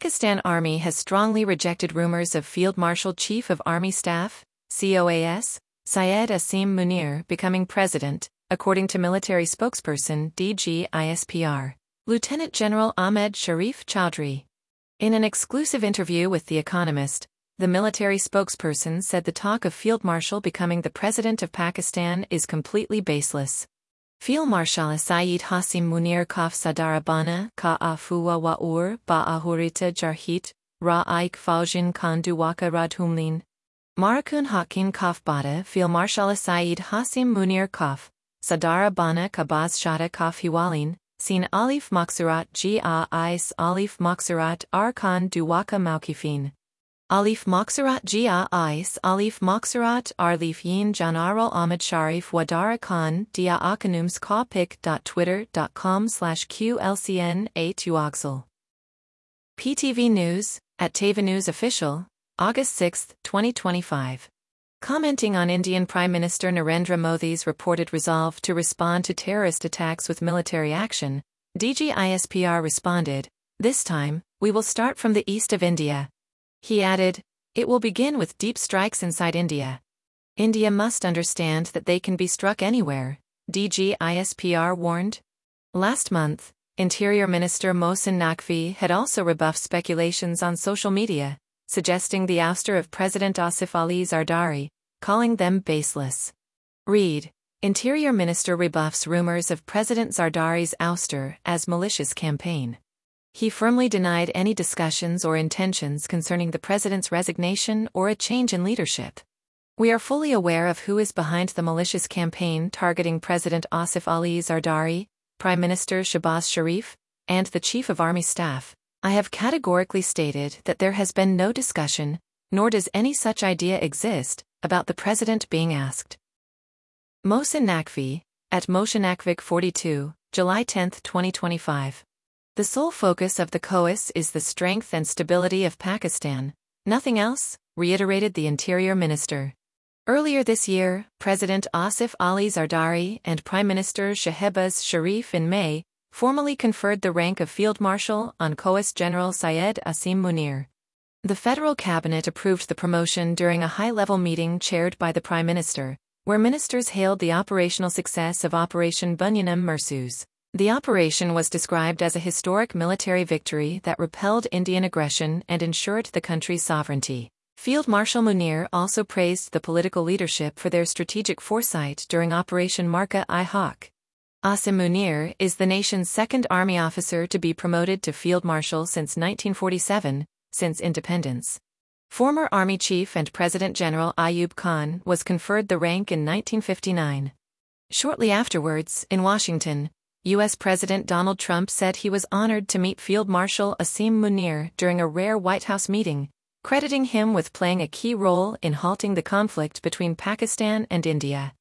Pakistan Army has strongly rejected rumors of Field Marshal Chief of Army Staff, COAS, Syed Asim Munir becoming president, according to military spokesperson DGISPR, Lieutenant General Ahmed Sharif Chaudhry. In an exclusive interview with The Economist, the military spokesperson said the talk of Field Marshal becoming the president of Pakistan is completely baseless. Field Marshal Syed Hasim Munir Kaf Sadara Bana Ka Afuwa Wa'ur Ba'ahurita Jarhit Ra Ike Faujin Khan Duwaka Radhumlin Marakun Hakin Kaf Bada Field Marshal Syed Hasim Munir Kaf Sadara Bana Kabaz Shada Kaf Hiwalin Sin Alif Maksurat Ga Ais Alif Maksurat Arkan Duwaka Maukifin Alif Maksurat Ga Ais Alif Maksurat Arlif Yin Janaral Ahmad Sharif Wadara Khan Dia Akanums Kapic.twitter.com/QLCN A2Oxal. PTV News, at Teva News Official, August 6, 2025. Commenting on Indian Prime Minister Narendra Modi's reported resolve to respond to terrorist attacks with military action, DGISPR responded, "This time, we will start from the east of India." He added, "It will begin with deep strikes inside India. India must understand that they can be struck anywhere," DGISPR warned. Last month, Interior Minister Mohsin Naqvi had also rebuffed speculations on social media, suggesting the ouster of President Asif Ali Zardari, calling them baseless. Read, Interior Minister rebuffs rumors of President Zardari's ouster as malicious campaign. He firmly denied any discussions or intentions concerning the president's resignation or a change in leadership. "We are fully aware of who is behind the malicious campaign targeting President Asif Ali Zardari, Prime Minister Shehbaz Sharif, and the Chief of Army Staff. I have categorically stated that there has been no discussion, nor does any such idea exist, about the president being asked." Mohsin Naqvi, at MohsinNaqvi42, July 10, 2025. The sole focus of the COAS is the strength and stability of Pakistan, nothing else, reiterated the Interior Minister. Earlier this year, President Asif Ali Zardari and Prime Minister Shehbaz Sharif in May formally conferred the rank of Field Marshal on COAS General Syed Asim Munir. The federal cabinet approved the promotion during a high-level meeting chaired by the Prime Minister, where ministers hailed the operational success of Operation Bunyanam Mahsoos. The operation was described as a historic military victory that repelled Indian aggression and ensured the country's sovereignty. Field Marshal Munir also praised the political leadership for their strategic foresight during Operation Marka-i-Haq. Asim Munir is the nation's second army officer to be promoted to Field Marshal since 1947, since independence. Former Army Chief and President General Ayub Khan was conferred the rank in 1959. Shortly afterwards, in Washington, U.S. President Donald Trump said he was honored to meet Field Marshal Asim Munir during a rare White House meeting, crediting him with playing a key role in halting the conflict between Pakistan and India.